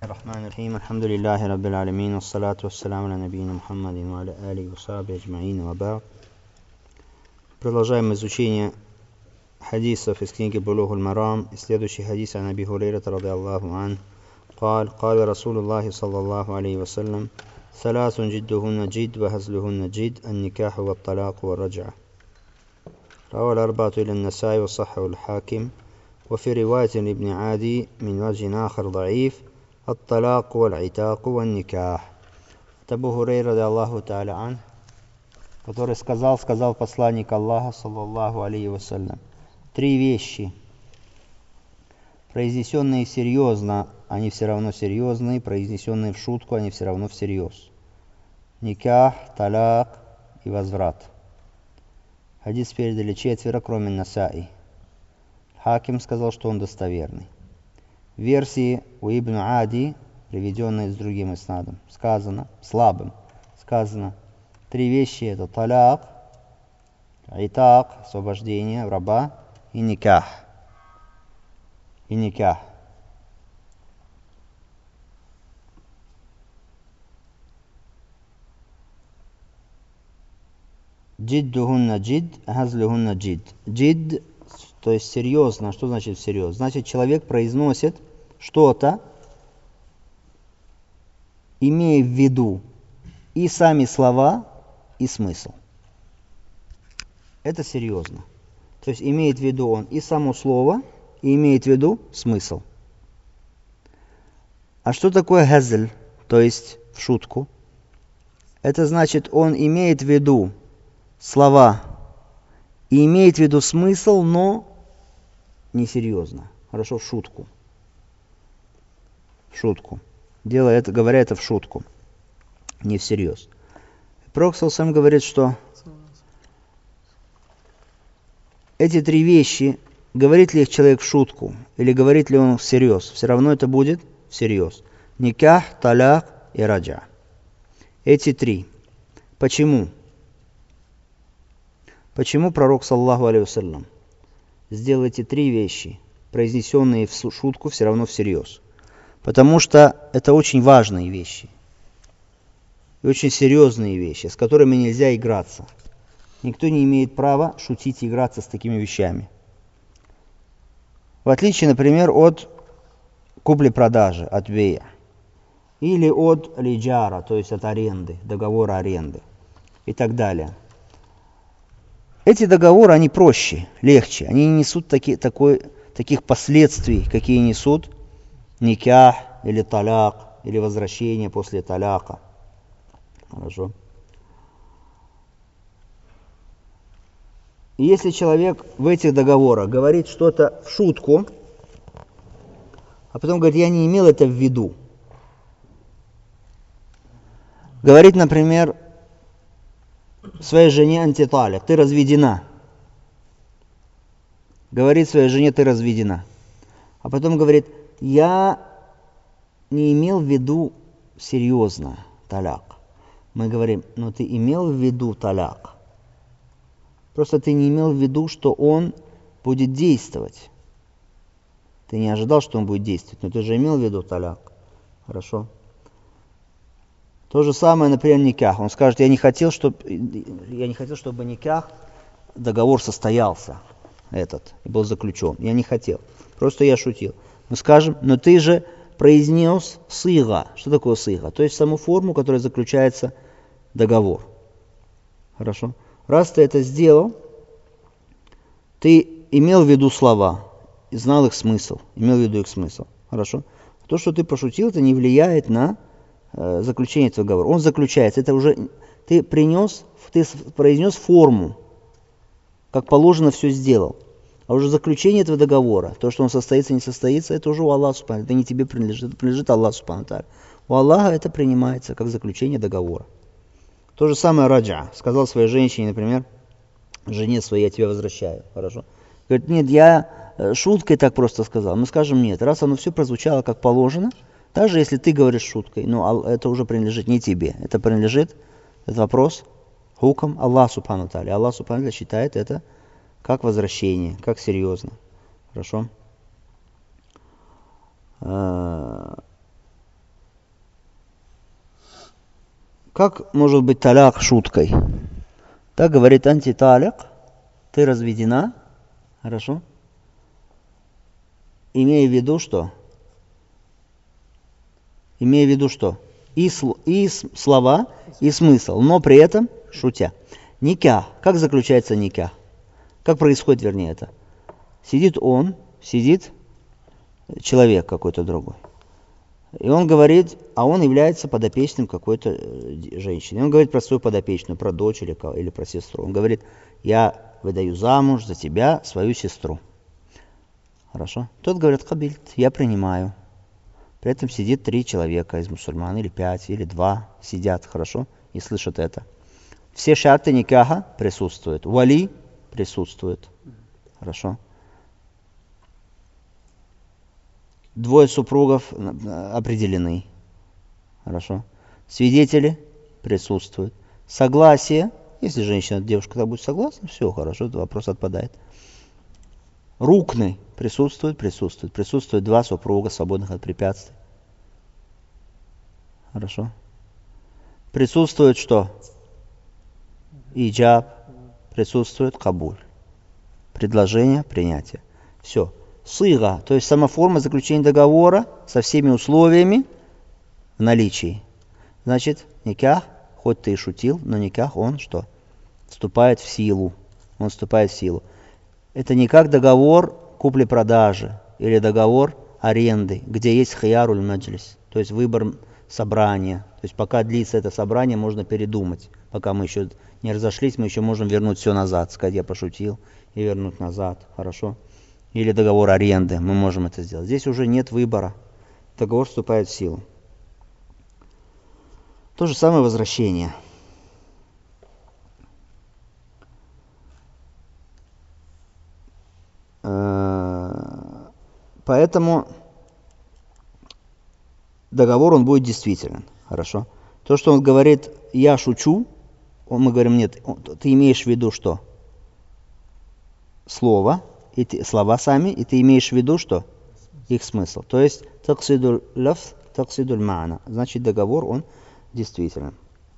الرحمن الرحيم الحمد لله رب العالمين والصلاة والسلام على نبينا محمد وعلى آله وصحبه أجمعين وبعد. Продолжаем изучение хадисов из книги Булуг аль-Марам. Следующий хадис عن أبي هريرة رضي الله عنه قال قال رسول الله صلى الله عليه وسلم ثلاث جدهن جد وهزلهن جد النكاح والطلاق والرجعة. رواه الأربعة إلى النسائي وصححه الحاكم. وفي رواية لابن عادي من وجه آخر ضعيف الطلاق والعتاق والنكاح. Абу Хурейра ради Аллаху та'аля ан, который сказал посланник Аллаха, саллаллаху алейхи вассалям, три вещи, произнесенные серьезно, они все равно серьезные, произнесенные в шутку, они все равно всерьез. Никах, таляк и возврат. Хадис передали четверо, кроме Насаи. Хаким сказал, что он достоверный. В версии у Ибн Ади, приведенной с другим иснадом, сказано, слабым, сказано, три вещи: это таляк, итак, освобождение раба, и никах. И никах. Джиддухунна джид, хазлюхунна джид. Джид, то есть серьезно. Что значит всерьез? Значит, человек произносит что-то, имея в виду и сами слова, и смысл. Это серьезно. То есть имеет в виду он и само слово, и имеет в виду смысл. А что такое хазль, то есть в шутку? Это значит, он имеет в виду слова и имеет в виду смысл, но несерьезно. Хорошо, в шутку. В шутку. Говоря это в шутку, не всерьез. Пророк сам говорит, что эти три вещи, говорит ли их человек в шутку, или говорит ли он всерьез, все равно это будет всерьез. Никах, таляк и раджа. Эти три. Почему? Почему пророк, саллаллаху алейхи вассалям, сделал эти три вещи, произнесенные в шутку, все равно всерьез? Потому что это очень важные вещи. И очень серьезные вещи, с которыми нельзя играться. Никто не имеет права шутить и играться с такими вещами. В отличие, например, от купли-продажи, от бея. Или от лиджара, то есть от аренды, договора аренды и так далее. Эти договоры, они проще, легче. Они не несут таких последствий, какие несут никах или таляк, или возвращение после таляка. Хорошо. И если человек в этих договорах говорит что-то в шутку, а потом говорит, я не имел это в виду. Говорит, например, своей жене антиталик, ты разведена. Говорит своей жене, ты разведена. А потом говорит, я не имел в виду серьезно таляк. Мы говорим, но ты имел в виду таляк. Просто ты не имел в виду, что он будет действовать. Ты не ожидал, что он будет действовать, но ты же имел в виду таляк. Хорошо. То же самое, например, никах. Он скажет, я не хотел, чтобы никах, договор состоялся, и был заключен. Я не хотел. Просто я шутил. Мы скажем, но ты же произнес сыга. Что такое сыга? То есть саму форму, в которой заключается договор. Хорошо. Раз ты это сделал, ты имел в виду слова, и знал их смысл, имел в виду их смысл. Хорошо. То, что ты пошутил, это не влияет на заключение этого договора. Он заключается. Это уже ты произнес форму, как положено, все сделал. А уже заключение этого договора, то, что он состоится, не состоится, это уже у Аллаха субхану, это не тебе принадлежит, это принадлежит Аллаху субхану тааля. У Аллаха это принимается как заключение договора. То же самое раджа. Сказал своей женщине, например, жене своей, я тебя возвращаю. Хорошо. Говорит, нет, я шуткой так просто сказал. Мы скажем, нет, раз оно все прозвучало как положено, даже если ты говоришь шуткой, но это уже принадлежит не тебе. Это принадлежит, этот вопрос, хукам Аллаху субхану тааля. Аллах субхану тааля считает это как возвращение, как серьезно. Хорошо. Как может быть таляк шуткой? Так говорит антиталяк, ты разведена, хорошо? Имея в виду что? Имея в виду что? И слова, и смысл, но при этом шутя. Никах. Как заключается никах? Как происходит, вернее, это? Сидит человек какой-то другой. И он говорит, а он является подопечным какой-то женщины. И он говорит про свою подопечную, про дочь или про сестру. Он говорит, я выдаю замуж за тебя свою сестру. Хорошо? Тот говорит, кабильт, я принимаю. При этом сидит 3 человека из мусульман, или 5, или 2 сидят, хорошо, и слышат это. Все шарты никаха присутствуют. Вали присутствует. Хорошо? 2 супругов определены. Хорошо? Свидетели присутствуют. Согласие. Если женщина, девушка будет согласна, все хорошо, этот вопрос отпадает. Рукны присутствуют. Присутствуют 2 супруга, свободных от препятствий. Хорошо? Присутствует что? Иджаб. Присутствует кабуль. Предложение, принятие. Все. Сыга, то есть сама форма заключения договора со всеми условиями в наличии. Значит, никах, хоть ты и шутил, но никах, он что? Вступает в силу. Он вступает в силу. Это не как договор купли-продажи или договор аренды, где есть хияруль маджлис, то есть выбор собрания. То есть пока длится это собрание, можно передумать. Пока мы еще не разошлись, мы еще можем вернуть все назад. Сказать, я пошутил, и вернуть назад. Хорошо? Или договор аренды, мы можем это сделать. Здесь уже нет выбора. Договор вступает в силу. То же самое возвращение. Поэтому договор он будет действителен. Хорошо? То, что он говорит, я шучу, мы говорим, нет, ты имеешь в виду что? Слово, слова сами, и ты имеешь в виду что? Их смысл. То есть таксидуль лафз, таксидуль ма'на. Значит, договор, он действителен.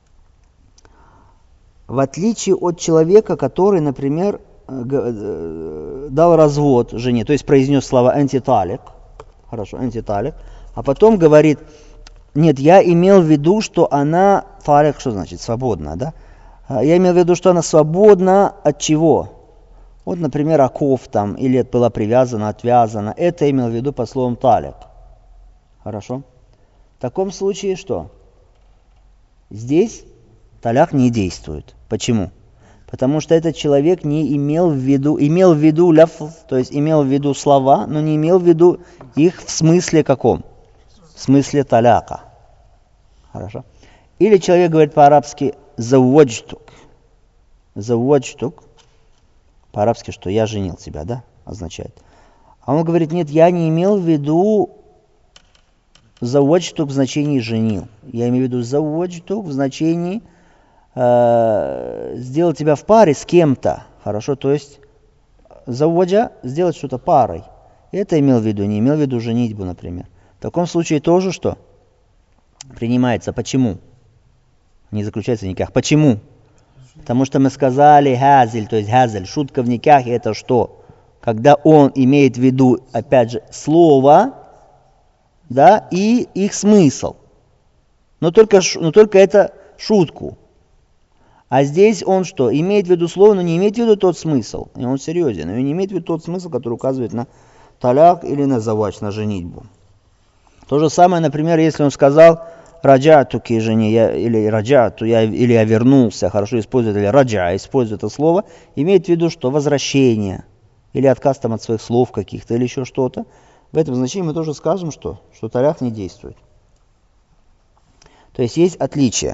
В отличие от человека, который, например, дал развод жене, то есть произнес слова антиталик, хорошо, антиталик, а потом говорит, нет, я имел в виду, что она, талик, что значит, свободна, да? Я имел в виду, что она свободна от чего? Вот, например, оков там, или была привязана, отвязана. Это имел в виду по словам талик. Хорошо? В таком случае что? Здесь таляк не действует. Почему? Потому что этот человек не имел в виду ляфз, то есть имел в виду слова, но не имел в виду их в смысле каком? В смысле таляка. Хорошо? Или человек говорит по-арабски «заводжтук». «Заводжтук». По-арабски, что «я женил тебя», да? Означает. А он говорит, нет, я не имел в виду «заводжтук» в значении «женил». Я имею в виду «заводжтук» в значении сделать тебя в паре с кем-то. Хорошо? То есть «заводжа» сделать что-то парой. Это имел в виду, не имел в виду женитьбу, например. В таком случае тоже что? Принимается. Почему? Не заключается в никах. Почему? Потому что мы сказали газель, то есть газель, шутка в никахе это что? Когда он имеет в виду, опять же, слово, да, и их смысл. Но только это шутку. А здесь он что? Имеет в виду слово, но не имеет в виду тот смысл. И он серьезен. И не имеет в виду тот смысл, который указывает на таляк или на завач, на женитьбу. То же самое, например, если он сказал раджатуки жене, или раджату, или я вернулся, хорошо использует, или раджа, использует это слово, имеет в виду, что возвращение, или отказ там от своих слов каких-то, или еще что-то. В этом значении мы тоже скажем, что таляк не действует. То есть есть отличие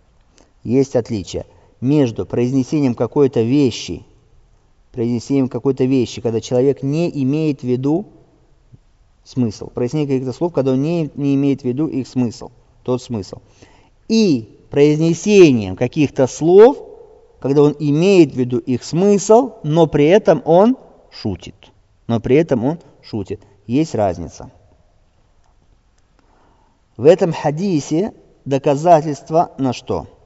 между произнесением какой-то вещи, когда человек не имеет в виду смысл, произнесение каких-то слов, когда он не имеет в виду их смысл, тот смысл, и произнесением каких-то слов, когда он имеет в виду их смысл, но при этом он шутит. Есть разница. В этом хадисе доказательство на что?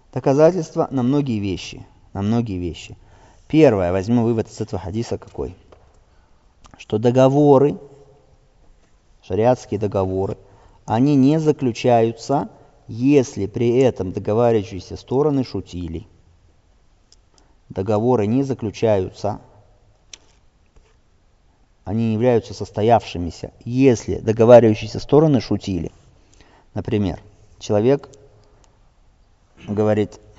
доказательства на многие вещи. На многие вещи. Первое, возьму вывод из этого хадиса какой? Что договоры, шариатские договоры, они не заключаются, если при этом договаривающиеся стороны шутили. Договоры не заключаются, они не являются состоявшимися, если договаривающиеся стороны шутили. Например, человек говорит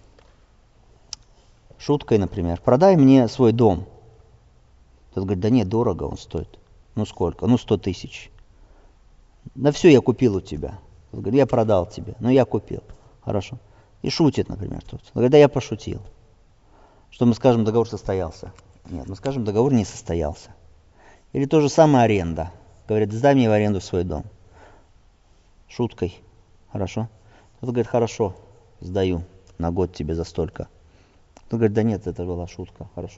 шуткой, например, продай мне свой дом. Тот говорит, да нет, дорого он стоит. Ну сколько? Ну 100 тысяч. Да все, я купил у тебя. Тот говорит, я продал тебе, но я купил. Хорошо. И шутит, например, тот. Он говорит, да я пошутил. Что мы скажем, договор состоялся? Нет, мы скажем, договор не состоялся. Или то же самое аренда. Говорит, сдай мне в аренду свой дом. Шуткой. Хорошо. Тот говорит, хорошо, сдаю на год тебе за столько. Тот говорит, да нет, это была шутка. Хорошо.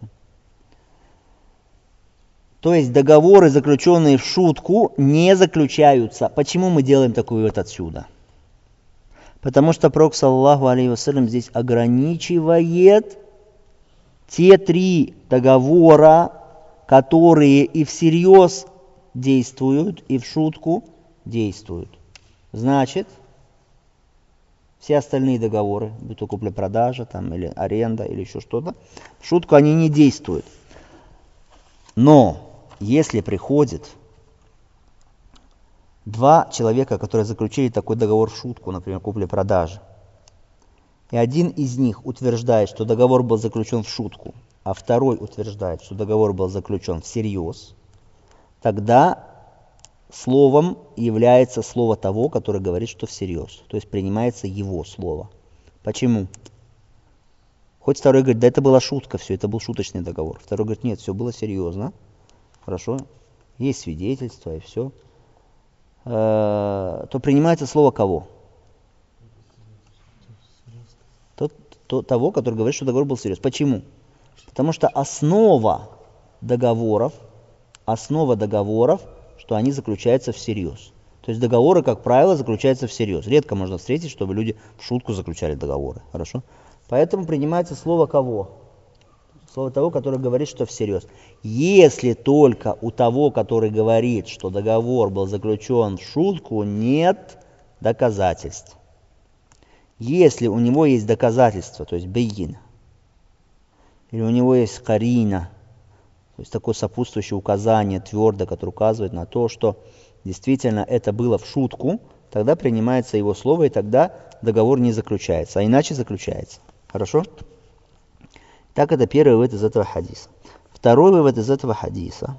То есть договоры, заключенные в шутку, не заключаются. Почему мы делаем такой вывод отсюда? Потому что Пророк, саллаллаху алейхи вассалям, здесь ограничивает те 3 договора, которые и всерьез действуют, и в шутку действуют. Значит, все остальные договоры, будь то купля-продажа, там, или аренда, или еще что-то, в шутку они не действуют. Но если приходит 2 человека, которые заключили такой договор в шутку, например, купли-продажи, и один из них утверждает, что договор был заключен в шутку, а второй утверждает, что договор был заключен всерьез, тогда словом является слово того, который говорит, что всерьез. То есть принимается его слово. Почему? Хоть второй говорит, да это была шутка, все, это был шуточный договор. Второй говорит, нет, все было серьезно. Хорошо, есть свидетельство и все. То принимается слово кого? Того, который говорит, что договор был серьезный. Почему? Потому что основа договоров, что они заключаются всерьез. То есть договоры, как правило, заключаются всерьез. Редко можно встретить, чтобы люди в шутку заключали договоры. Хорошо? Поэтому принимается слово кого? Слово того, который говорит, что всерьез. Если только у того, который говорит, что договор был заключен в шутку, нет доказательств. Если у него есть доказательства, то есть бейин, или у него есть карина, то есть такое сопутствующее указание твердо, которое указывает на то, что действительно это было в шутку, тогда принимается его слово, и тогда договор не заключается, а иначе заключается. Хорошо? Так, это первый вывод из этого хадиса. Второй вывод из этого хадиса.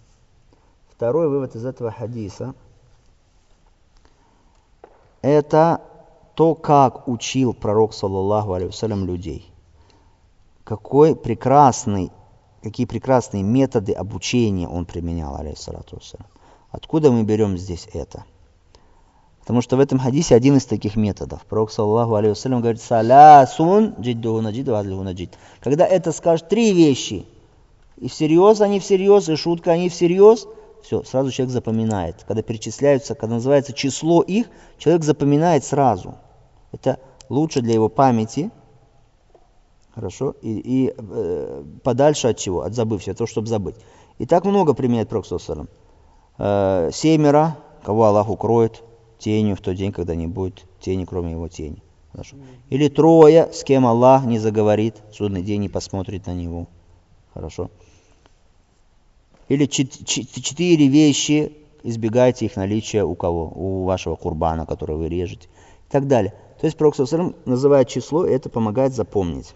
Это то, как учил пророк, саллаллаху алейхи вассалям, людей. Какие прекрасные методы обучения он применял, алейхиссалату вассалям. Откуда мы берем здесь это? Потому что в этом хадисе один из таких методов. Пророк, саллаллаху алейхи вассалям, говорит, салясун джиддуху наджид ва адлиху наджид. Когда это скажет 3 вещи, и всерьез они всерьез, и шутка они всерьез, все, сразу человек запоминает. Когда перечисляются, когда называется число их, человек запоминает сразу. Это лучше для его памяти, хорошо, и подальше от чего? От забывшего, от того, чтобы забыть. И так много применяет Пророк, саллаллаху алейхи вассалям. 7, кого Аллах укроет тенью в тот день, когда не будет тени, кроме его тени. Хорошо. Или 3, с кем Аллах не заговорит, в судный день не посмотрит на него. Хорошо. Или 4 вещи, избегайте их наличия у кого? У вашего курбана, который вы режете. И так далее. То есть Пророк, саллаллаху алейхи вассалям, называет число, и это помогает запомнить.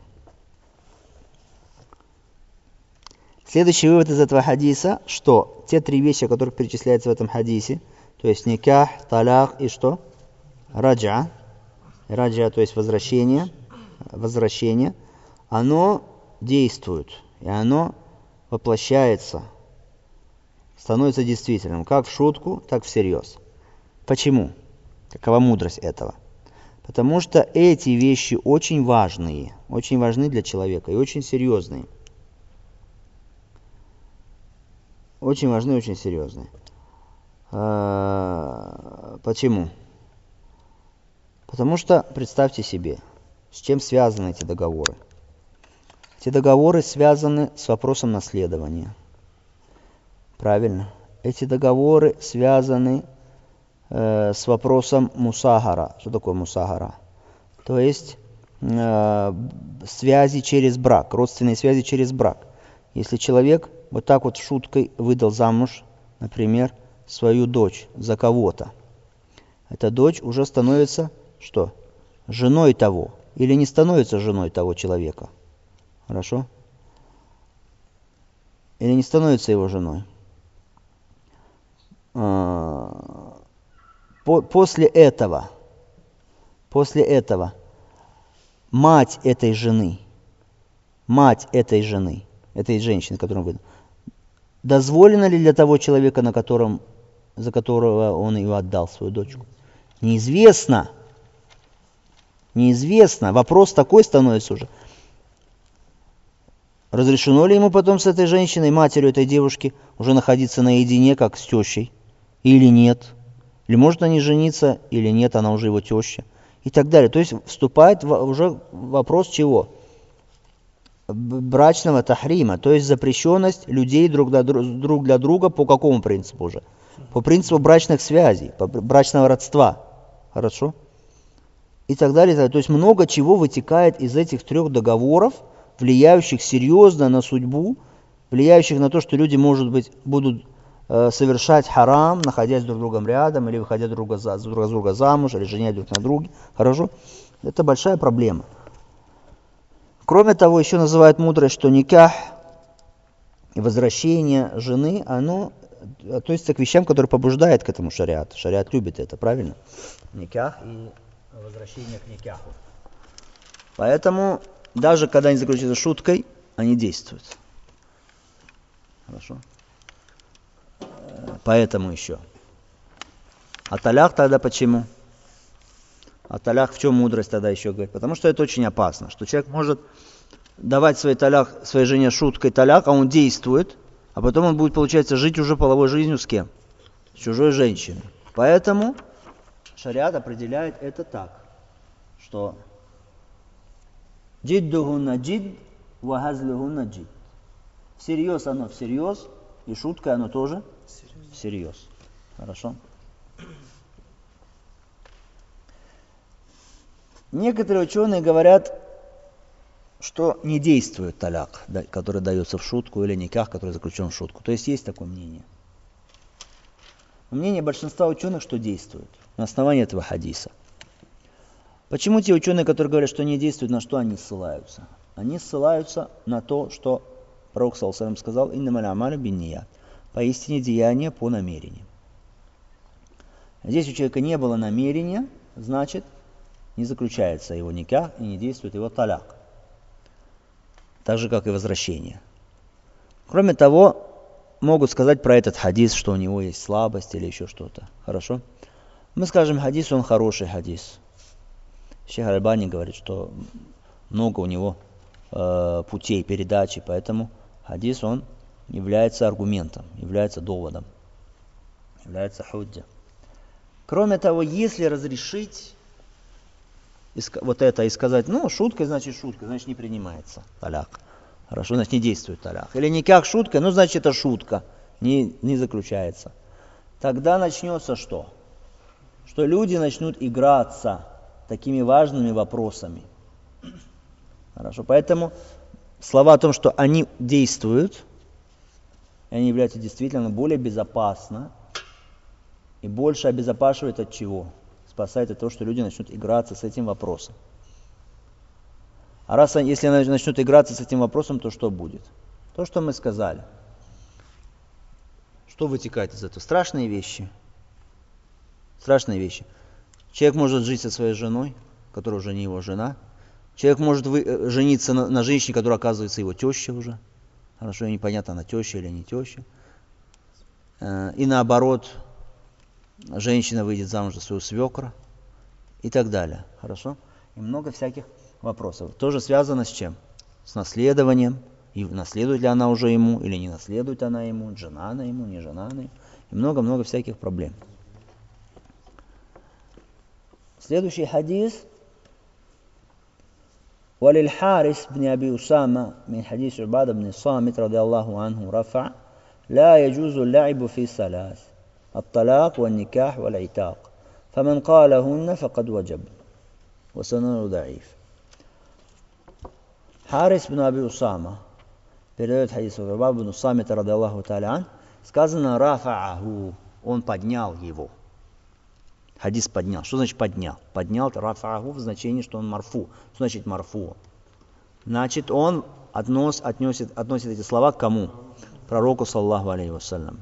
Следующий вывод из этого хадиса, что те 3 вещи, о которых перечисляются в этом хадисе, то есть никах, талак и что? Раджа. Раджа, то есть возвращение, оно действует, и оно воплощается, становится действительным, как в шутку, так всерьез. Почему? Какова мудрость этого? Потому что эти вещи очень важны для человека и очень серьезные. Очень важны, очень серьезные. Почему? Потому что, представьте себе, С чем связаны эти договоры? Эти договоры связаны с вопросом наследования. Правильно. Эти договоры связаны с вопросом мусагара. Что такое мусагара? То есть связи через брак, родственные связи через брак. Если человек вот так вот шуткой выдал замуж, например, свою дочь за кого-то, эта дочь уже становится что? Женой того. Или не становится женой того человека. Хорошо? Или не становится его женой. После этого мать этой женщины, этой женщины, которую он выдал, дозволено ли для того человека, за которого он ее отдал, свою дочку? Неизвестно. Неизвестно. Вопрос такой становится уже. Разрешено ли ему потом с этой женщиной, матерью этой девушки, уже находиться наедине, как с тещей, или нет? Или может они жениться, или нет, она уже его теща. И так далее. То есть вступает уже вопрос чего? Брачного тахрима, то есть запрещенность людей друг для друга по какому принципу уже? По принципу брачных связей, по брачного родства. Хорошо? И так далее. То есть много чего вытекает из этих 3 договоров, влияющих серьезно на судьбу, влияющих на то, что люди, может быть, будут совершать харам, находясь друг с другом рядом, или выходя друг за друга замуж, или женясь друг на друге. Хорошо? Это большая проблема. Кроме того, еще называют мудрость, что никах и возвращение жены, оно относится к вещам, которые побуждают к этому шариат. Шариат любит это, правильно? Никах и возвращение к никаху. Поэтому, даже когда они заключаются шуткой, они действуют. Хорошо? Поэтому еще. А таляк тогда почему? А таляк в чем мудрость тогда еще говорит? Потому что это очень опасно, что человек может давать своей жене шуткой таляк, а он действует, а потом он будет, получается, жить уже половой жизнью с кем? С чужой женщиной. Поэтому шариат определяет это так, что джиддухунна джидд, ва хазлюхунна джидд. Всерьез оно всерьез, и шутка оно тоже всерьез. Хорошо? Некоторые ученые говорят, что не действует таляк, который дается в шутку, или никах, который заключен в шутку. То есть есть такое мнение. Мнение большинства ученых, что действует на основании этого хадиса. Почему те ученые, которые говорят, что не действует, на что они ссылаются? Они ссылаются на то, что Пророк саллаллаху алейхи ва саллям сказал: «Иннамаль а'малю бинният». Поистине деяние по намерению. Здесь у человека не было намерения, значит, не заключается его никах и не действует его таляк. Так же, как и возвращение. Кроме того, могут сказать про этот хадис, что у него есть слабость или еще что-то. Хорошо? Мы скажем, хадис, он хороший хадис. Шейх Аль-Альбани говорит, что много у него путей передачи, поэтому хадис, он является аргументом, является доводом, является худжа. Кроме того, если разрешить вот это и сказать, шутка, значит не принимается таляк. Хорошо, значит не действует таляк. Или никак шутка, значит это шутка, не заключается. Тогда начнется что? Что люди начнут играться такими важными вопросами. Хорошо, поэтому слова о том, что они действуют, они являются действительно более безопасно и больше обезопасивают от чего? Спасает от того, что люди начнут играться с этим вопросом. А если они начнут играться с этим вопросом, то что будет? То, что мы сказали. Что вытекает из этого? Страшные вещи. Страшные вещи. Человек может жить со своей женой, которая уже не его жена. Человек может жениться на женщине, которая оказывается его теща уже. Хорошо, непонятно, она теща или не теща. И наоборот, женщина выйдет замуж за своего свекра и так далее. Хорошо? И много всяких вопросов. Тоже связано с чем? С наследованием. И наследует ли она уже ему, или не наследует она ему, жена она ему, не жена она ему. И много-много всяких проблем. Следующий хадис. وللحارث بن أبي أسامة من حديث عبادة بن الصامت رضي الله عنه رفع لا يجوز اللعب في ثلاث الطلاق والنكاح والعتاق فمن قالهن فقد وجب وسنن ضعيف. Харис бн Аби Усама передает хадис от Убады бн Самита ради Аллаху та'аля, сказано рафа'аху, он поднял его. Хадис поднял. Что значит поднял? Поднял рафа'аху в значении, что он марфу. Что значит марфу? Значит, он относит эти слова к кому? Пророку саллаллаху алейхи вассалям.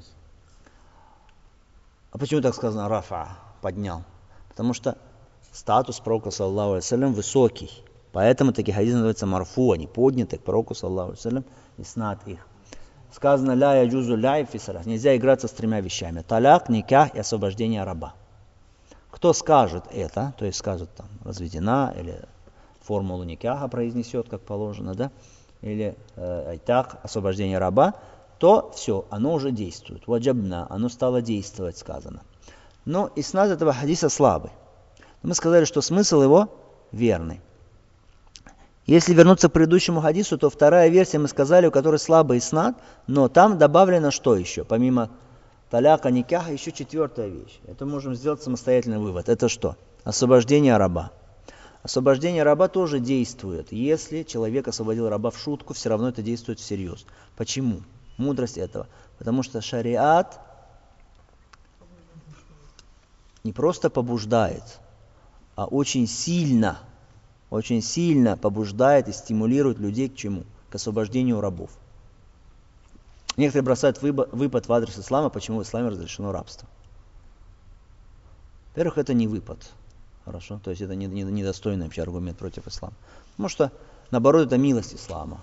А почему так сказано рафа, поднял? Потому что статус пророка саллаллаху алейхи вассалям высокий. Поэтому такие хадисы называются марфу, они подняты к пророку саллаллаху алейхи вассалям и снат их. Сказано ля яджузу ляйб фи салас. Нельзя играться с тремя вещами. Таляк, никах и освобождение раба. Кто скажет это, то есть скажет там разведена или формулу никаха произнесет, как положено, да, или айтак, освобождение раба, то все, оно уже действует. Ваджабна, оно стало действовать, сказано. Но иснад этого хадиса слабый. Мы сказали, что смысл его верный. Если вернуться к предыдущему хадису, то вторая версия, мы сказали, у которой слабый иснад, но там добавлено что еще? Помимо таляка, никаха, еще четвертая вещь. Это можем сделать самостоятельный вывод. Это что? Освобождение раба. Освобождение раба тоже действует. Если человек освободил раба в шутку, все равно это действует всерьез. Почему? Мудрость этого. Потому что шариат не просто побуждает, а очень сильно побуждает и стимулирует людей к чему? К освобождению рабов. Некоторые бросают выпад в адрес ислама, почему в исламе разрешено рабство. Во-первых, это не выпад. Хорошо? То есть это недостойный вообще аргумент против ислама. Потому что, наоборот, это милость ислама.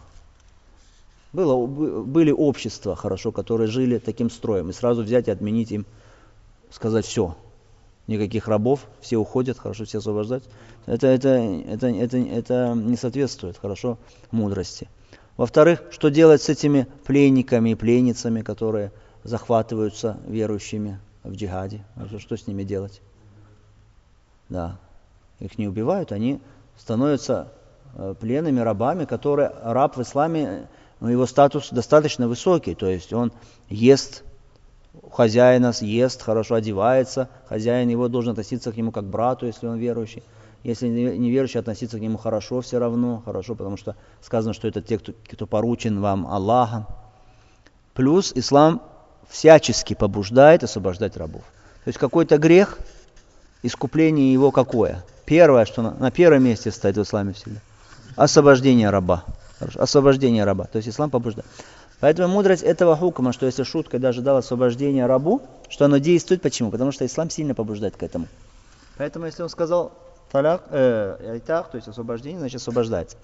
Были общества, хорошо, которые жили таким строем. И сразу взять и отменить им, сказать все. Никаких рабов, все уходят, хорошо, все освобождать. Это не соответствует, хорошо, мудрости. Во-вторых, что делать с этими пленниками и пленницами, которые захватываются верующими в джихаде? Что с ними делать? Да, их не убивают, они становятся пленными рабами, которые раб в исламе, его статус достаточно высокий, то есть он ест, хозяина съест, хорошо одевается, хозяин его должен относиться к нему как к брату, если он верующий. Если неверующий, относиться к нему хорошо все равно, хорошо, потому что сказано, что это те, кто поручен вам Аллахом. Плюс ислам всячески побуждает освобождать рабов. То есть какой-то грех, искупление его какое? Первое, что на первом месте стоит в исламе всегда. Освобождение раба. Освобождение раба. То есть ислам побуждает. Поэтому мудрость этого хукма, что если шутка даже дала освобождение рабу, что оно действует. Почему? Потому что ислам сильно побуждает к этому. Поэтому если он сказал таляк, айтах, то есть освобождение, значит освобождается.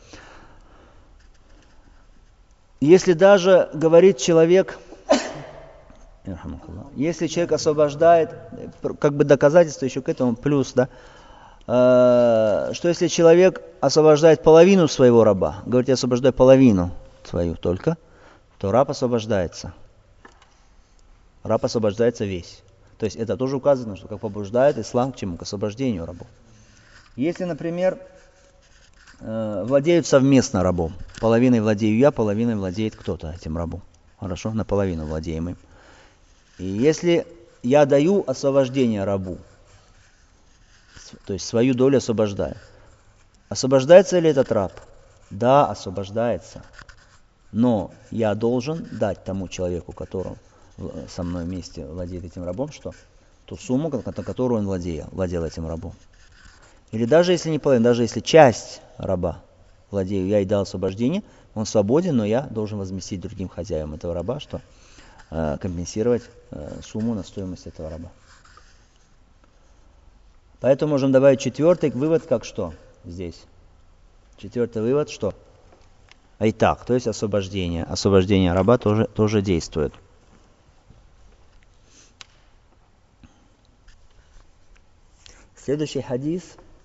Если даже говорит человек, если человек освобождает, как бы доказательство еще к этому, плюс, да, что если человек освобождает половину своего раба, говорит, я освобождаю половину свою только, то раб освобождается. Раб освобождается весь. То есть это тоже указано, что как побуждает ислам к чему? К освобождению рабов. Если, например, владеют совместно рабом, половиной владею я, половиной владеет кто-то этим рабом. Хорошо, наполовину владеем им. И если я даю освобождение рабу, то есть свою долю освобождаю, освобождается ли этот раб? Да, освобождается. Но я должен дать тому человеку, который со мной вместе владеет этим рабом, что? Ту сумму, на которую он владел этим рабом. Или даже если не половина, даже если часть раба владею я и дал освобождение, он свободен, но я должен возместить другим хозяевам этого раба, что компенсировать сумму на стоимость этого раба. Поэтому можем добавить четвертый вывод, как что здесь? Четвертый вывод, что? Айтак, то есть освобождение. Освобождение раба тоже действует. Следующий хадис.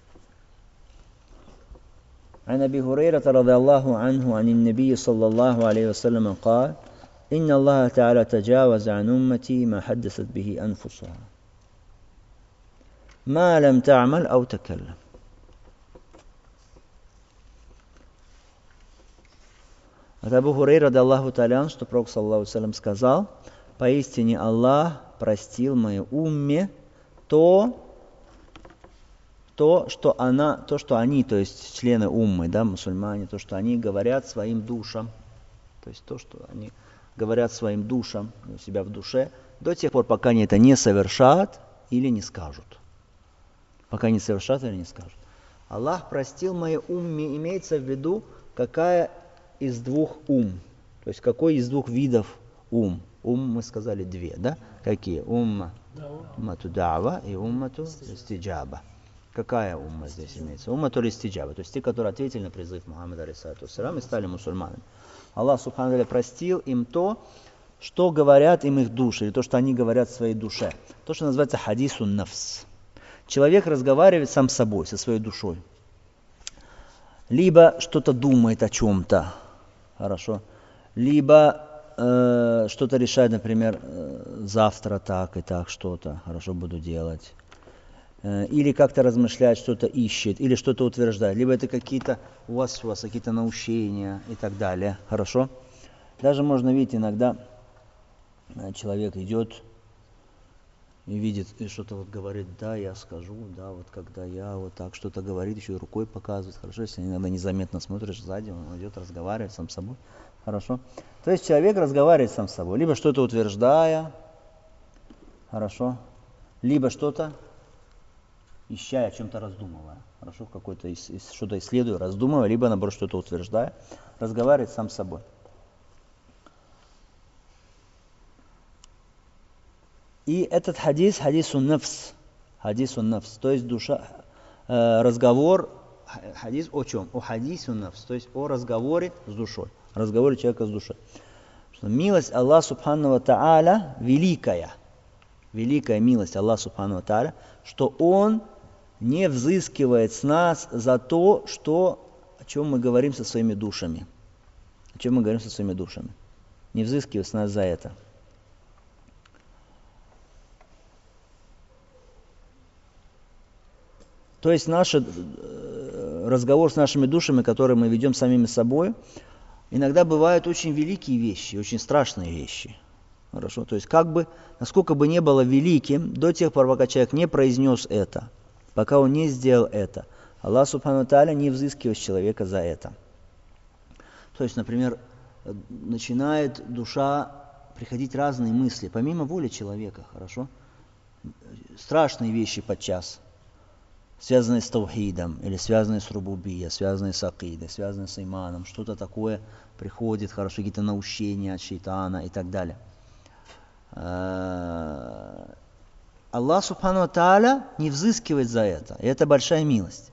عن أبي هريرة رضي الله عنه عن النبي صلى الله عليه وسلم قال إن الله تعالى تجاوز عن أمتي ما حدثت به أنفسها ما لم تعمل أو تكلم. От Абу Хурейра, ради Аллаху та'аля, что Пророк саллаллаху алейхи ва саллям сказал: поистине Аллах простил моей умме то, что они, то есть члены уммы, да, мусульмане, то, что они говорят своим душам, то есть то, что они говорят своим душам, у себя в душе, до тех пор, пока они это не совершат или не скажут. Пока не совершат или не скажут. Аллах простил моей умме, имеется в виду, какая из двух ум, то есть какой из двух видов ум. Ум мы сказали две, да? Какие? Уммату да'ва и уммату истиджаба. Какая умма здесь имеется? Уммату истиджаба, то есть те, которые ответили на призыв Мухаммада алейхиссалату вассалям и стали мусульманами. Аллах субхану ва тааля простил им то, что говорят им их души, или то, что они говорят в своей душе. То, что называется хадисун нафс. Человек разговаривает сам с собой, со своей душой. Либо что-то думает о чем-то, хорошо, либо что-то решает, например, завтра так и так что-то, хорошо буду делать. Или как-то размышляет, что-то ищет, или что-то утверждает. Либо это какие-то у вас какие-то наущения и так далее, хорошо. Даже можно видеть иногда, человек идет и видит, и что-то вот говорит, да, я скажу, да, вот когда я вот так что-то говорит, еще и рукой показывает, хорошо, если иногда незаметно смотришь сзади, он идет разговаривать сам с собой, хорошо. То есть человек разговаривает сам с собой, либо что-то утверждая, хорошо, либо что-то ища, о чем-то раздумывая, хорошо, какой-то что-то исследуя, раздумывая, либо наоборот что-то утверждая, разговаривает сам с собой. И этот хадисун нафс, то есть душа, разговор, хадис о чем? О хадисун нафс, то есть о разговоре с душой, разговоре человека с душой. Что милость Аллаха субхану ва тааля великая милость Аллаха субхану ва тааля, что Он не взыскивает с нас за то, о чем мы говорим со своими душами. Не взыскивает с нас за это. То есть наш разговор с нашими душами, который мы ведем самими собой, иногда бывают очень великие вещи, очень страшные вещи. Хорошо? То есть насколько бы не было великим, до тех пор, пока человек не произнес это, пока он не сделал это, Аллах субхану ва тааля не взыскивает с человека за это. То есть, например, начинает душа приходить разные мысли, помимо воли человека, хорошо? Страшные вещи подчас, связанные с таухидом, или связанные с рубубия, связанные с акидой, связанные с иманом, что-то такое приходит, хорошо, какие-то наущения от шейтана и так далее. Аллах субхану ва тааля не взыскивает за это, и это большая милость.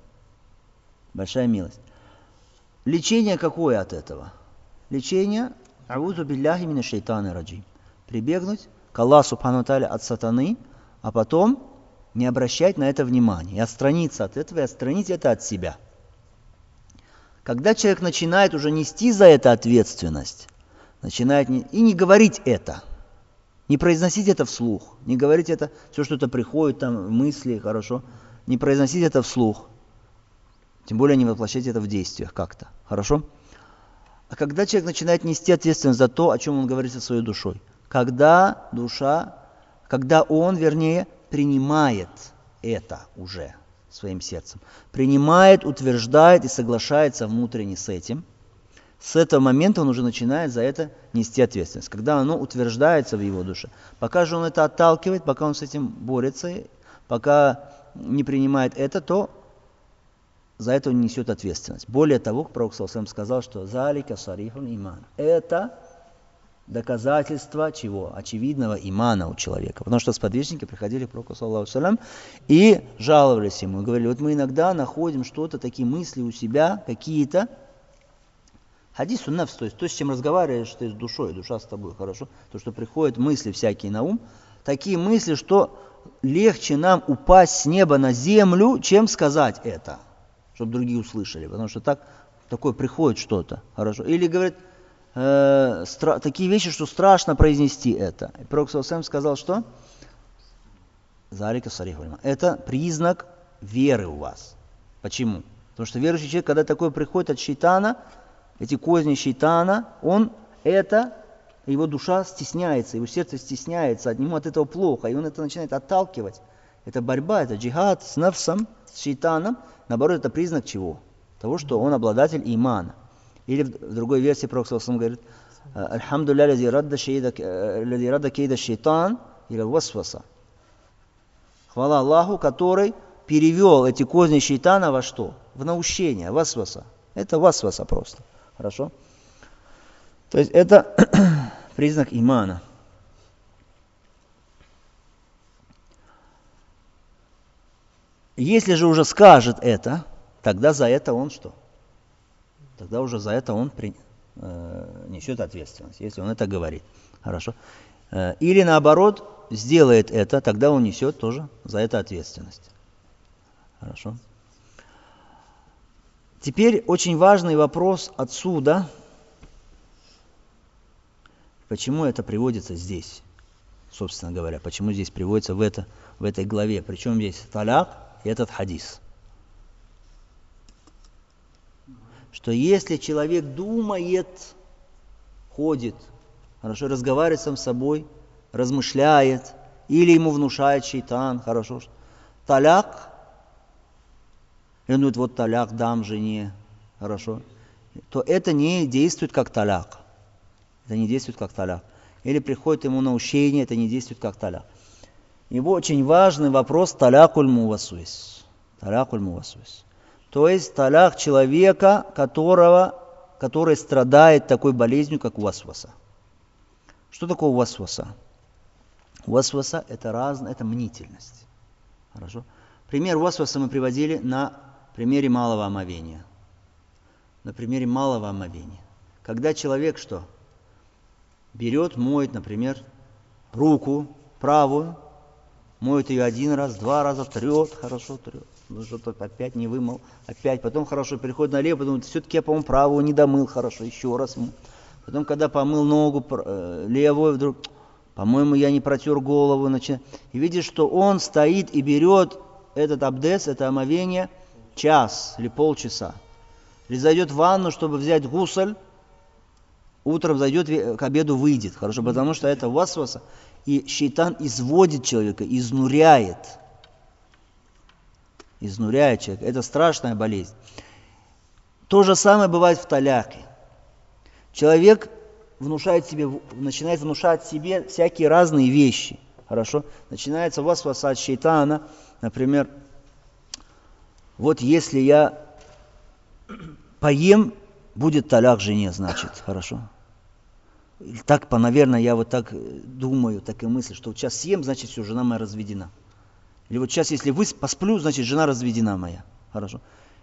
Лечение какое от этого? Лечение, аузу билляхи минаш шайтани раджим, прибегнуть к Аллаху субхану ва тааля от сатаны, а потом не обращать на это внимания, и отстраниться от этого, и отстранить это от себя. Когда человек начинает уже нести за это ответственность, и не говорить это, не произносить это вслух, не говорить это, все что-то приходит там в мысли, хорошо, не произносить это вслух, тем более не воплощать это в действиях как-то, хорошо? А когда человек начинает нести ответственность за то, о чем он говорит со своей душой, когда он принимает это уже своим сердцем, принимает, утверждает и соглашается внутренне с этим, с этого момента он уже начинает за это нести ответственность. Когда оно утверждается в его душе. Пока же он это отталкивает, пока он с этим борется, пока не принимает это, то за это он несет ответственность. Более того, Пророк саллаллаху алейхи ва саллям сказал, что «Залика сарихун иман». Это доказательство чего? Очевидного имана у человека. Потому что сподвижники приходили к Пророку саллаллаху алейхи ва саллям и жаловались ему. И говорили, вот мы иногда находим что-то, такие мысли у себя, какие-то. Хадис нафс, то есть то, с чем разговариваешь ты с душой, душа с тобой, хорошо? То, что приходят мысли всякие на ум. Такие мысли, что легче нам упасть с неба на землю, чем сказать это, чтобы другие услышали. Потому что такое приходит что-то, хорошо? Или говорит, такие вещи, что страшно произнести это. И Пророк саллаллаху алейхи ва саллям сказал, что «Залика сарихун иман». Это признак веры у вас. Почему? Потому что верующий человек, когда такое приходит от шейтана, эти козни шейтана, его душа стесняется, его сердце стесняется, от него от этого плохо, и он это начинает отталкивать. Это борьба, это джихад с нафсом, с шейтаном. Наоборот, это признак чего? Того, что он обладатель имана. Или в другой версии Пророк ﷺ говорит: «Альхамдулилля ладзи радда кейда шейтан иля васваса». Хвала Аллаху, который перевел эти козни шейтана во что? В наущение, васваса. Это васваса просто. Хорошо? То есть это признак имана. Если же уже скажет это, тогда за это он что? Тогда уже за это он несет ответственность, если он это говорит. Хорошо? Или наоборот, сделает это, тогда он несет тоже за это ответственность. Хорошо? Теперь очень важный вопрос отсюда. Почему это приводится здесь, собственно говоря? Почему здесь приводится в этой главе? Причем здесь таляк и этот хадис. Что если человек думает, ходит, хорошо, разговаривает сам с собой, размышляет, или ему внушает шейтан, хорошо, таляк, и он говорит, вот таляк дам жене, хорошо, то это не действует как таляк. Это не действует как таляк. Или приходит ему наущение, это не действует как таляк. Его очень важный вопрос талякуль мувасвис. Талякуль мувасвис. То есть таляк человека, который страдает такой болезнью, как васваса. Что такое васваса? Васваса это мнительность. Хорошо? Пример васваса мы приводили на примере малого омовения. На примере малого омовения. Когда человек что? Берет, моет, например, руку правую, моет ее один раз, два раза, трет, хорошо трет. Ну что-то опять не вымыл, опять, потом хорошо переходит на левую, потом все-таки я, по-моему, правую не домыл, хорошо, еще раз мыл. Потом, когда помыл ногу левую, вдруг, по-моему, я не протер голову, и видишь, что он стоит и берет этот абдес, это омовение, час или полчаса. Или зайдет в ванну, чтобы взять гусль, утром зайдет, к обеду выйдет, хорошо, потому что это васваса, и шейтан изводит человека, изнуряет человека. Это страшная болезнь. То же самое бывает в таляке. Человек начинает внушать себе всякие разные вещи, хорошо, начинается васваса от шейтана, например, вот если я поем, будет таляк жене, значит, хорошо. Так, наверное, я вот так думаю, так и мыслю, что вот сейчас съем, значит, все, жена моя разведена. Или вот сейчас, если посплю, значит, жена разведена моя. Хорошо.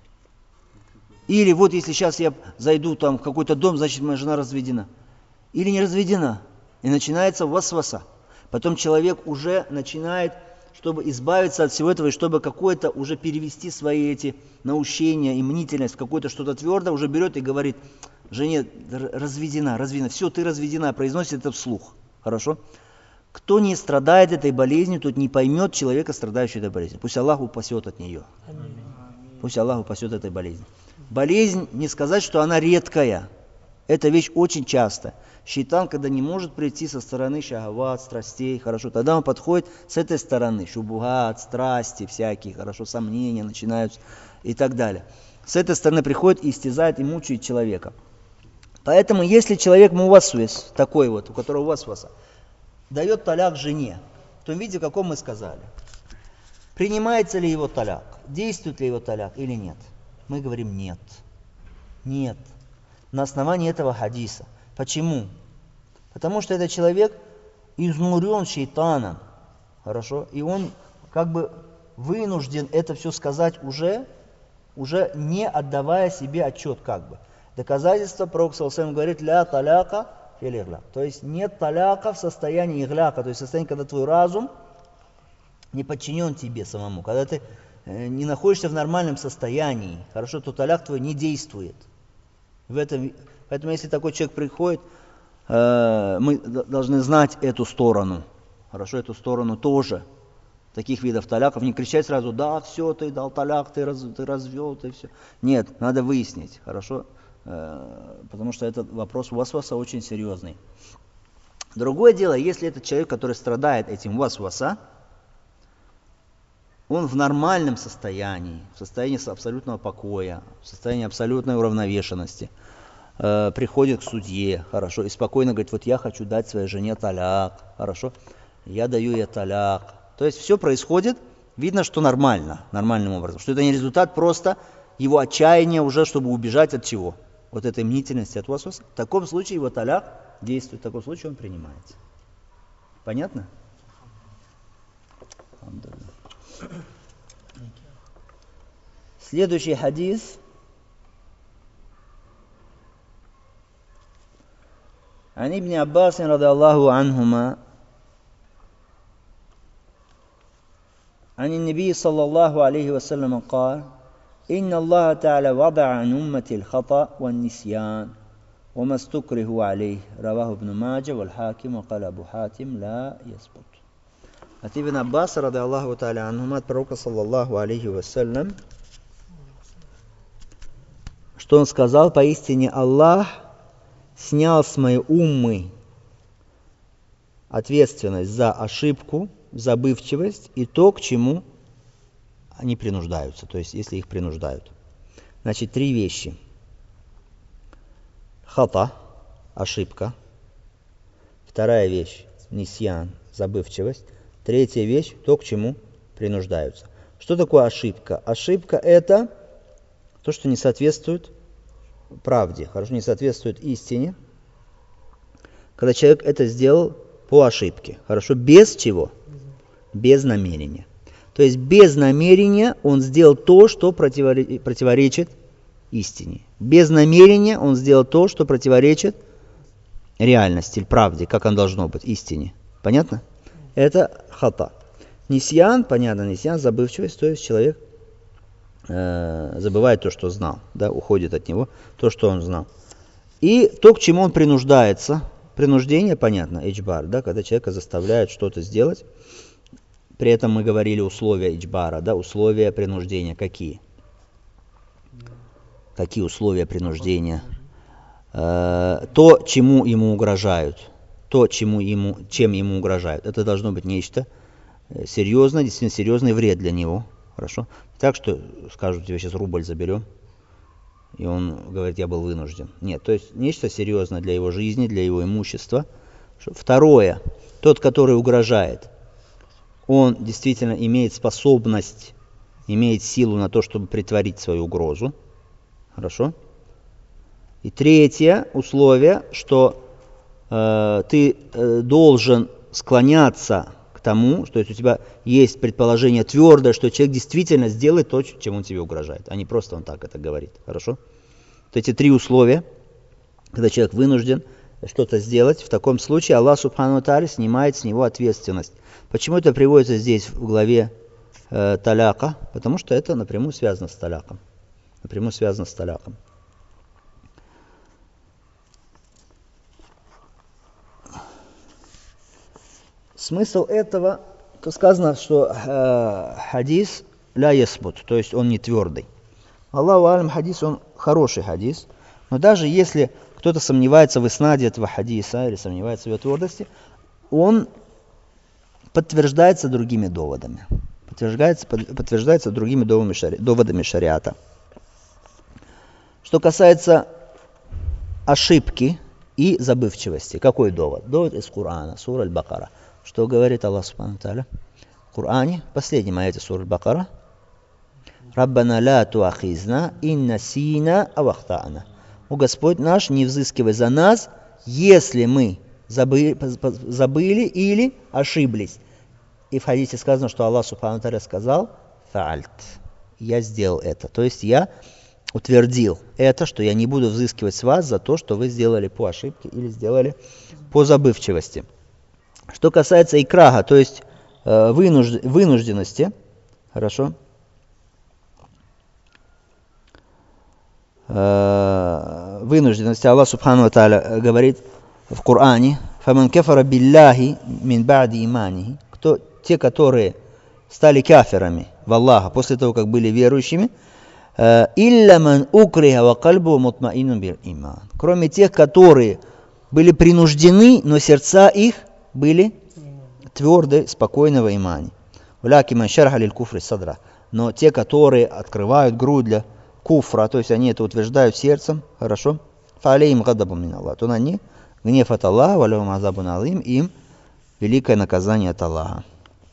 Или вот если сейчас я зайду там в какой-то дом, значит, моя жена разведена. Или не разведена. И начинается васваса. Потом человек уже начинает, чтобы избавиться от всего этого, и чтобы какое-то уже перевести свои эти наущения и мнительность в какое-то что-то твердое, уже берет и говорит: жене разведена, все, ты разведена, произносит это вслух. Хорошо? Кто не страдает этой болезнью, тот не поймет человека, страдающего этой болезнью. Пусть Аллах упасет от нее. Пусть Аллах упасет этой болезни. Болезнь, не сказать, что она редкая. Это вещь очень часто. Шейтан, когда не может прийти со стороны шахават, страстей, хорошо, тогда он подходит с этой стороны, шубугат, страсти всякие, хорошо, сомнения начинаются и так далее. С этой стороны приходит и истязает, и мучает человека. Поэтому, если человек мувасвис, такой вот, у которого васваса, дает таляк жене, в том виде, каком мы сказали, принимается ли его таляк, действует ли его таляк или нет? Мы говорим нет. Нет. На основании этого хадиса. Почему? Потому что этот человек изнурен шейтаном, хорошо, и он как бы вынужден это все сказать уже не отдавая себе отчет как бы. Доказательство, Пророк ﷺ говорит: ля таляка фил игляк. То есть нет таляка в состоянии игляка, то есть в состоянии, когда твой разум не подчинен тебе самому, когда ты не находишься в нормальном состоянии, хорошо, то таляк твой не действует. Поэтому если такой человек приходит, мы должны знать эту сторону, хорошо, эту сторону тоже, таких видов таляков, не кричать сразу: да, все, ты дал таляк, ты развел, ты все. Нет, надо выяснить, хорошо, потому что этот вопрос васваса очень серьезный. Другое дело, если этот человек, который страдает этим васваса, он в нормальном состоянии, в состоянии абсолютного покоя, в состоянии абсолютной уравновешенности, приходит к судье, хорошо, и спокойно говорит, вот я хочу дать своей жене таляк, хорошо, я даю ей таляк. То есть все происходит, видно, что нормально, нормальным образом, что это не результат просто его отчаяния уже, чтобы убежать от чего? Вот этой мнительности, от васваса. В таком случае его таляк действует, в таком случае он принимается. Понятно? Следующий хадис. عن ابن عباس رضي الله عنهما عن النبي صلى الله عليه وسلم قال إن الله تعالى وضع عن أمتي الخطأ والنسيان وما استكرهوا عليه رواه ابن ماجه والحاكم وقال أبو حاتم لا يثبت. От Ибн Аббаса, ради Аллаху та'аля анхума, от пророка, саллаллаху алейхи вассалям, что он сказал, поистине Аллах снял с моей уммы ответственность за ошибку, забывчивость и то, к чему они принуждаются, то есть если их принуждают. Значит, 3 вещи. Хата, ошибка. 2 вещь, нисьян, забывчивость. 3 вещь, то, к чему принуждаются. Что такое ошибка? Ошибка – это то, что не соответствует правде, хорошо, не соответствует истине. Когда человек это сделал по ошибке, хорошо, без чего? Без намерения. То есть без намерения он сделал то, что противоречит истине. Без намерения он сделал то, что противоречит реальности, правде, как оно должно быть, истине. Понятно? Это хата. Нисьян, понятно, нисьян, забывчивость, то есть человек забывает то, что знал, да, уходит от него то, что он знал. И то, к чему он принуждается, принуждение, понятно, иджбар, да, когда человека заставляют что-то сделать. При этом мы говорили условия иджбара, да, условия принуждения какие? Какие условия принуждения? То, чему ему угрожают. То, чем ему угрожают. Это должно быть нечто серьезное, действительно серьезный вред для него. Хорошо? Так что скажут, тебе сейчас рубль заберем. И он говорит, я был вынужден. Нет, то есть нечто серьезное для его жизни, для его имущества. 2. Тот, который угрожает, он действительно имеет способность, имеет силу на то, чтобы претворить свою угрозу. Хорошо? И 3 условие, что ты должен склоняться к тому, что если у тебя есть предположение твердое, что человек действительно сделает то, чем он тебе угрожает, а не просто он так это говорит. Хорошо? Вот эти 3 условия, когда человек вынужден что-то сделать, в таком случае Аллах Субхану ва Тааля снимает с него ответственность. Почему это приводится здесь в главе таляка? Потому что это напрямую связано с таляком. Напрямую связано с таляком. Смысл этого, то сказано, что хадис ля ясбут, то есть он не твердый. Аллаху алям, хадис, он хороший хадис, но даже если кто-то сомневается в иснаде этого хадиса или сомневается в его твердости, он подтверждается другими доводами. Подтверждается другими доводами шариата. Что касается ошибки и забывчивости, какой довод? Довод из Корана, сура Аль-Бакара. Что говорит Аллах Субхану ва Тааля в Коране, в последнем аяте сура Аль-Бакара: «Раббана ла туахизна инна сина авахта'на». О Господь наш, не взыскивай за нас, если мы забыли или ошиблись. И в хадисе сказано, что Аллах Субхану ва Тааля сказал: «Фа'альт». Я сделал это. То есть я утвердил это, что я не буду взыскивать с вас за то, что вы сделали по ошибке или сделали по забывчивости. Что касается икраха, то есть вынужденности, хорошо, вынужденности, Аллах Субхану ва Тааля говорит в Коране: «Фаман кафара билляхи мин ба'ди иманихи». Те, которые стали кафирами в Аллаха после того, как были верующими, «Илля ман укриха ва кальбу мутмаинун бил иман». Кроме тех, которые были принуждены, но сердца их были тверды, спокойного имани. «Вляки ман шарха лиль куфри садра». Но те, которые открывают грудь для куфра, то есть они это утверждают сердцем, хорошо, «Фалейм гадабу мин Аллах», то на них гнев от Аллаха, «Валявум азабун алим», им великое наказание от Аллаха.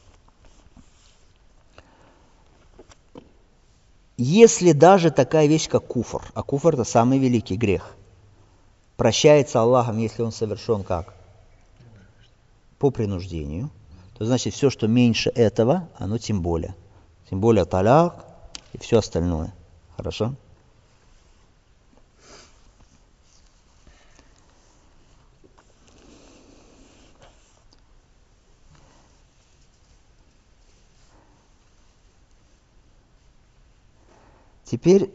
Если даже такая вещь, как куфр, а куфр это самый великий грех, прощается Аллахом, если он совершен как? По принуждению, то значит все, что меньше этого, оно тем более. Тем более таляк и все остальное. Хорошо? Теперь,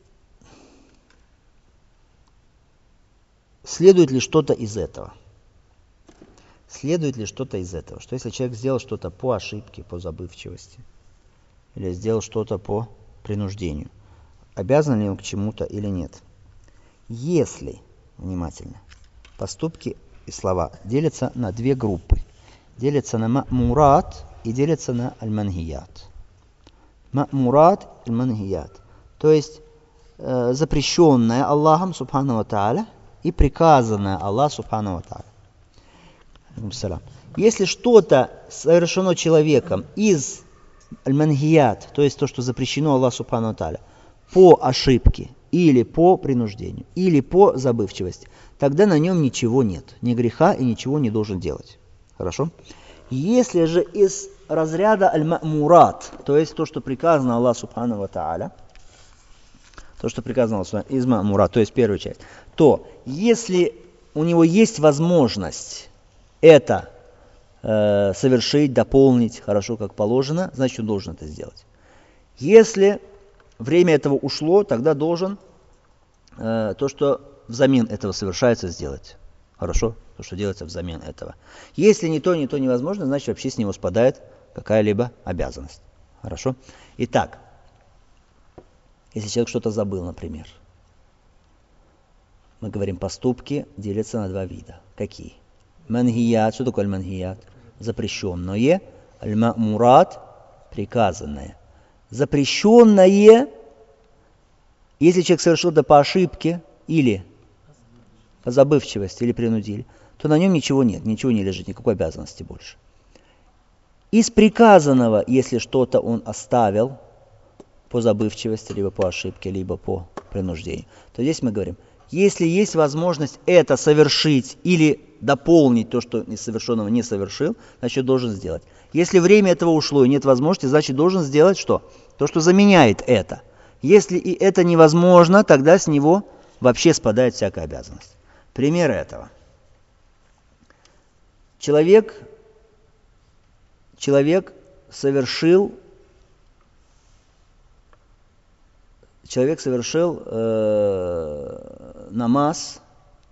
следует ли что-то из этого? Следует ли что-то из этого? Что если человек сделал что-то по ошибке, по забывчивости, или сделал что-то по принуждению, обязан ли он к чему-то или нет? Если, внимательно, поступки и слова делятся на две группы. Делятся на ма'мурат и делятся на аль-мангият. Ма'мурат и аль-мангият. То есть запрещенное Аллахом, субхану ва тааля, и приказанное Аллах, субхану ва тааля. Если что-то совершено человеком из аль-мангият, то есть то, что запрещено Аллаху, субхану ва тааля, по ошибке, или по принуждению, или по забывчивости, тогда на нем ничего нет, ни греха и ничего не должен делать. Хорошо? Если же из разряда аль-ма'мурат, то есть то, что приказано Аллаху, субхану ва тааля, то, что приказано из ма'мурат, то есть первая часть, то если у него есть возможность это совершить, дополнить хорошо, как положено, значит, он должен это сделать. Если время этого ушло, тогда должен то, что взамен этого совершается, сделать. Хорошо? То, что делается взамен этого. Если ни то невозможно, значит, вообще с него спадает какая-либо обязанность. Хорошо? Итак, если человек что-то забыл, например, мы говорим, поступки делятся на два вида. Какие? Мангият. Что такое аль-мангият? Запрещенное. Аль-ма'мурат. Приказанное. Запрещенное, если человек совершил это по ошибке или по забывчивости, или принудили, то на нем ничего нет, ничего не лежит, никакой обязанности больше. Из приказанного, если что-то он оставил по забывчивости, либо по ошибке, либо по принуждению, то здесь мы говорим, если есть возможность это совершить или дополнить то, что несовершенного не совершил, значит, должен сделать. Если время этого ушло и нет возможности, значит, должен сделать что? То, что заменяет это. Если и это невозможно, тогда с него вообще спадает всякая обязанность. Пример этого. Человек совершил намаз,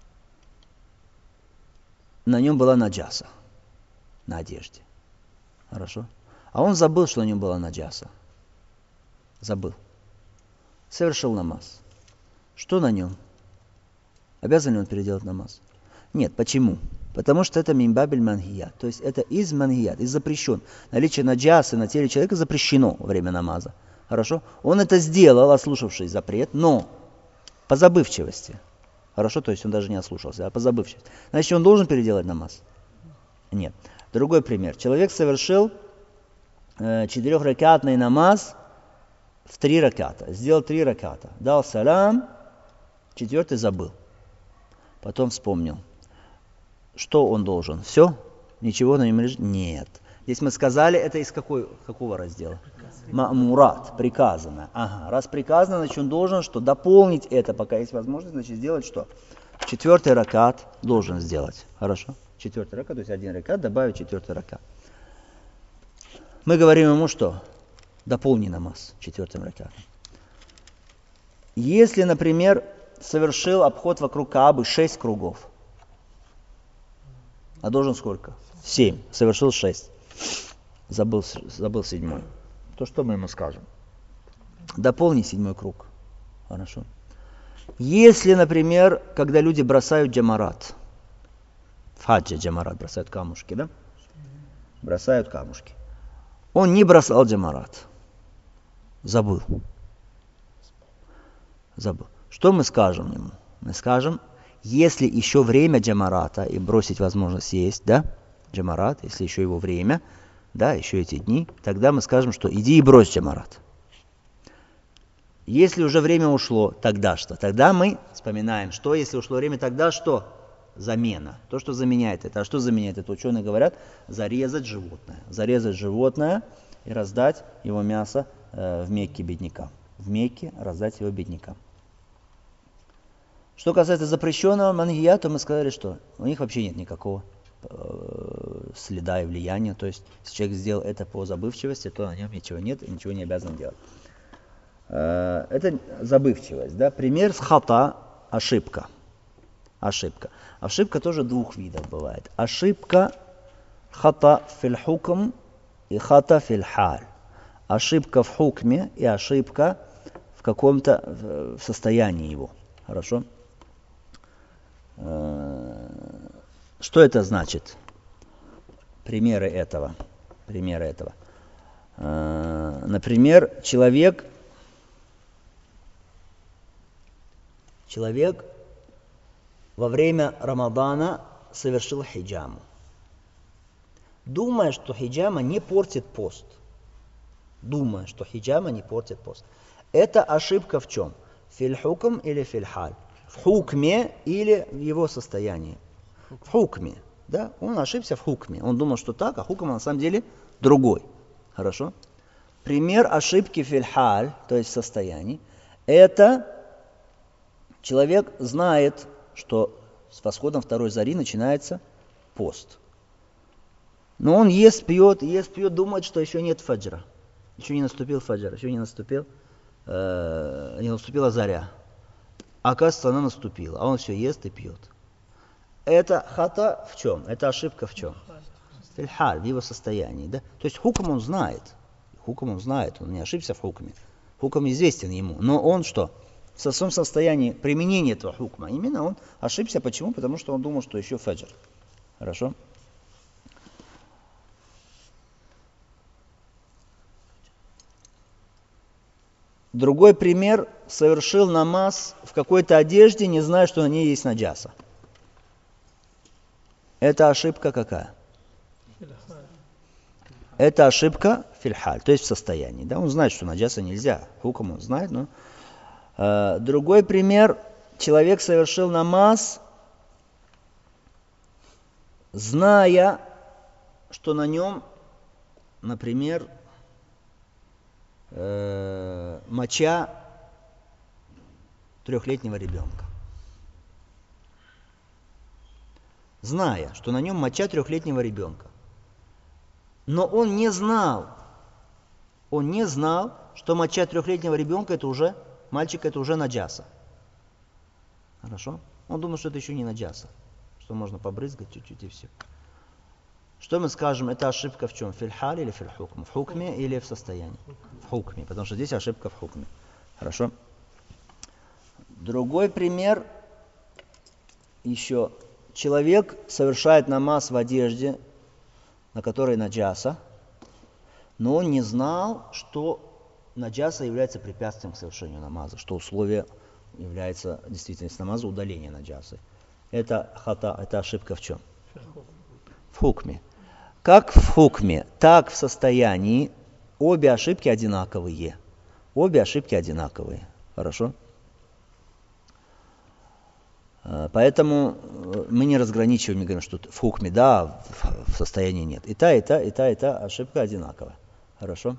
на нем была наджаса, на одежде. Хорошо? А он забыл, что на нем была наджаса. Забыл. Совершил намаз. Что на нем? Обязан ли он переделать намаз? Нет. Почему? Потому что это мимбабель мангият. То есть это из мангият, из запрещен. Наличие наджасы на теле человека запрещено во время намаза. Хорошо? Он это сделал, ослушавшись запрет, но по забывчивости. Хорошо? То есть он даже не ослушался, а по забывчивости. Значит, он должен переделать намаз? Нет. Другой пример. Человек совершил 4-ракатный намаз в 3 раката. Сделал 3 раката. Дал салам, 4-й забыл. Потом вспомнил. Что он должен? Все? Ничего на нем лежит? Нет. Здесь мы сказали, это из какого раздела? Ма'мурат, приказано. Ага, раз приказано, значит он должен что? Дополнить это, пока есть возможность, значит сделать что? 4-й ракат должен сделать. Хорошо? 4-й ракат, то есть 1 ракат, добавить 4-й ракат. Мы говорим ему что? Дополни намаз 4-м ракатом. Если, например, совершил обход вокруг Каабы 6 кругов, а должен сколько? 7. Совершил 6. Забыл 7-й. То что мы ему скажем? Дополни 7-й круг. Хорошо. Если, например, когда люди бросают джамарат, в хаджи джамарат бросают камушки, да? Бросают камушки. Он не бросал джамарат. Забыл. Что мы скажем ему? Мы скажем, если еще время джамарата, и бросить возможность есть, да, джамарат, если еще его время, да, еще эти дни, тогда мы скажем, что иди и брось джамарат. Если уже время ушло, тогда что? Тогда мы вспоминаем, что если ушло время, тогда что? Замена. То, что заменяет это. А что заменяет это? Ученые говорят, зарезать животное. Зарезать животное и раздать его мясо в Мекке беднякам. В Мекке раздать его беднякам. Что касается запрещенного манхия, то мы сказали, что у них вообще нет никакого следа и влияния. То есть, если человек сделал это по забывчивости, то на нем ничего нет и ничего не обязан делать. Это забывчивость. Да? Пример с хата – ошибка. Ошибка тоже двух видов бывает. Ошибка хата фил хукм и хата фил халь. Ошибка в хукме и ошибка в каком-то состоянии его. Хорошо? Что это значит? Примеры этого. Например, человек во время Рамадана совершил хиджаму, думая, что хиджама не портит пост. Это ошибка в чем? Филь хукм или филь халь? В хукме или в его состоянии? В хукме. Да? Он ошибся в хукме. Он думал, что так, а хукм на самом деле другой. Хорошо? Пример ошибки филь халь, то есть в состоянии, это человек знает, что с восходом второй зари начинается пост. Но он ест, пьет, думает, что еще нет фаджра. Еще не наступил фаджр, не наступила заря. Оказывается, она наступила, а он все ест и пьет. Это хата в чем? Это ошибка в чем? Фильхаль, в его состоянии. Да? То есть хукм он знает, он не ошибся в хукме. Хукм известен ему, но он что? В своем состоянии применения этого хукма. Именно он ошибся. Почему? Потому что он думал, что еще фаджр. Хорошо? Другой пример. Совершил намаз в какой-то одежде, не зная, что на ней есть наджаса. Это ошибка какая? Это ошибка фильхаль, то есть в состоянии. Да? Он знает, что наджаса нельзя. Хукм он знает, но... Другой пример. Человек совершил намаз, зная, что на нем, например, моча 3-летнего ребенка. Зная, что на нем моча 3-летнего ребенка. Но он не знал, что моча 3-летнего ребенка это уже наджаса. Хорошо? Он думал, что это еще не наджаса. Что можно побрызгать чуть-чуть и все. Что мы скажем, это ошибка в чем? Фильхаль или фильхукм? В хукме или в состоянии? В хукме, потому что здесь ошибка в хукме. Хорошо? Другой пример. Еще человек совершает намаз в одежде, на которой наджаса, но он не знал, что наджаса является препятствием к совершению намаза, что условие является действительность намаза удаление наджасы. Это хата, это ошибка в чем? В хукме. Как в хукме, так в состоянии обе ошибки одинаковые. Хорошо? Поэтому мы не разграничиваем, не говорим, что в хукме да, в состоянии нет. И та ошибка одинаковая. Хорошо?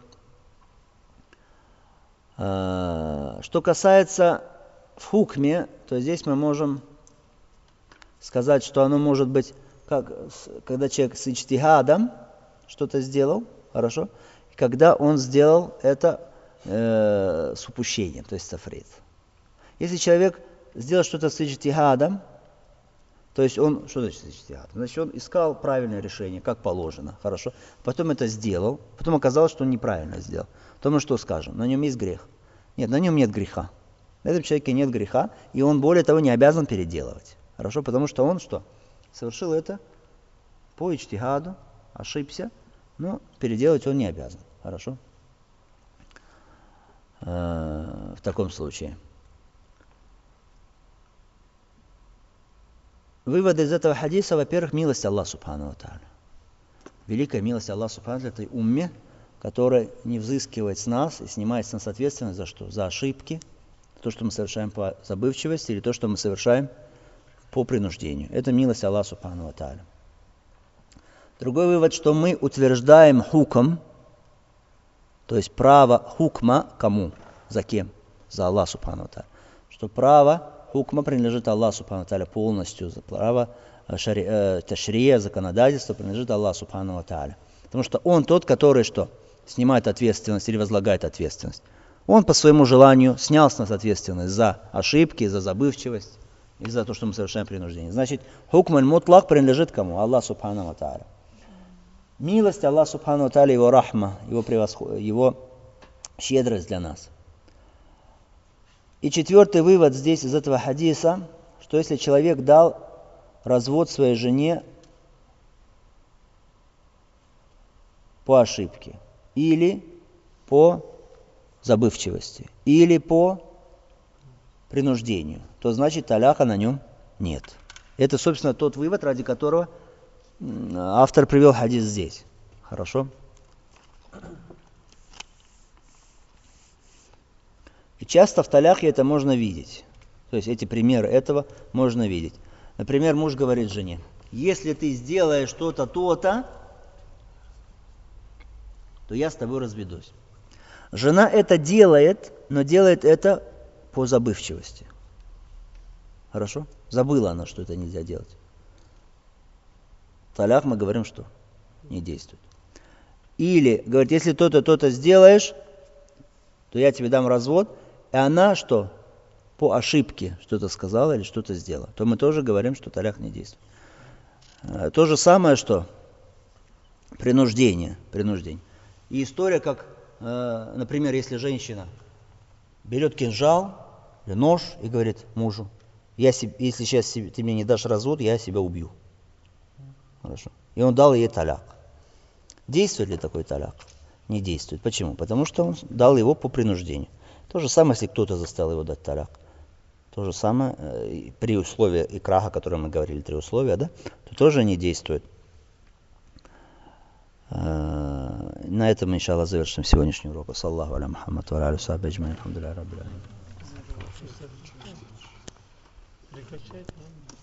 Что касается в хукме, то здесь мы можем сказать, что оно может быть, как, когда человек с иджтихадом что-то сделал, хорошо, и когда он сделал это с упущением, то есть тафрит. Если человек сделал что-то с иджтихадом, то есть он, что значит иджтихад? Значит, он искал правильное решение, как положено, хорошо, потом это сделал, потом оказалось, что он неправильно сделал. То мы что скажем? На нем есть грех? Нет, на нем нет греха. На этом человеке нет греха, и он, более того, не обязан переделывать. Хорошо? Потому что он что? Совершил это по иджтигаду, ошибся, но переделать он не обязан. Хорошо? В таком случае. Выводы из этого хадиса, во-первых, милость Аллаха Субхану ва Тааля. Великая милость Аллаха Субхану ва Тааля этой умме, которая не взыскивает с нас и снимает с нас ответственность за что? За ошибки, то, что мы совершаем по забывчивости, или то, что мы совершаем по принуждению. Это милость Аллаха Субхану ва Тааля. Другой вывод, что мы утверждаем хукм, то есть право хукма кому? За кем? За Аллаха Субхану ва Тааля. Что право хукма принадлежит Аллаху Субхану ва Тааля полностью, за право ташрия, законодательства принадлежит Аллаху Субхану ва Тааля. Потому что он тот, который что? Снимает ответственность или возлагает ответственность. Он по своему желанию снял с нас ответственность за ошибки, за забывчивость и за то, что мы совершаем принуждение. Значит, хукм аль-мутлак принадлежит кому? Аллаху Субхану ва Тааля. Милость Аллаха Субхану ва Тааля, его рахма, его щедрость для нас. И четвертый вывод здесь из этого хадиса, что если человек дал развод своей жене по ошибке, или по забывчивости, или по принуждению, то значит таляка на нем нет. Это, собственно, тот вывод, ради которого автор привел хадис здесь. Хорошо? И часто в таляхе это можно видеть. То есть эти примеры этого можно видеть. Например, муж говорит жене: если ты сделаешь что-то, то-то, то я с тобой разведусь. Жена это делает, но делает это по забывчивости. Хорошо? Забыла она, что это нельзя делать. Талях мы говорим, что не действует. Или, говорит, если то-то, то-то сделаешь, то я тебе дам развод. И она что? По ошибке что-то сказала или что-то сделала. То мы тоже говорим, что талях не действует. То же самое, что принуждение. И история, как, например, если женщина берет кинжал или нож и говорит мужу: если сейчас ты мне не дашь развод, я себя убью. Хорошо. И он дал ей таляк. Действует ли такой таляк? Не действует. Почему? Потому что он дал его по принуждению. То же самое, если кто-то заставил его дать таляк. То же самое при условии икраха, о котором мы говорили, 3 условия, да, то тоже не действует. На этом, иншаллах, завершим сегодняшний урок. Саллаху аля Мухаммад ва аля сахби аджмаин. Алхамдулиллахи раббил алямин.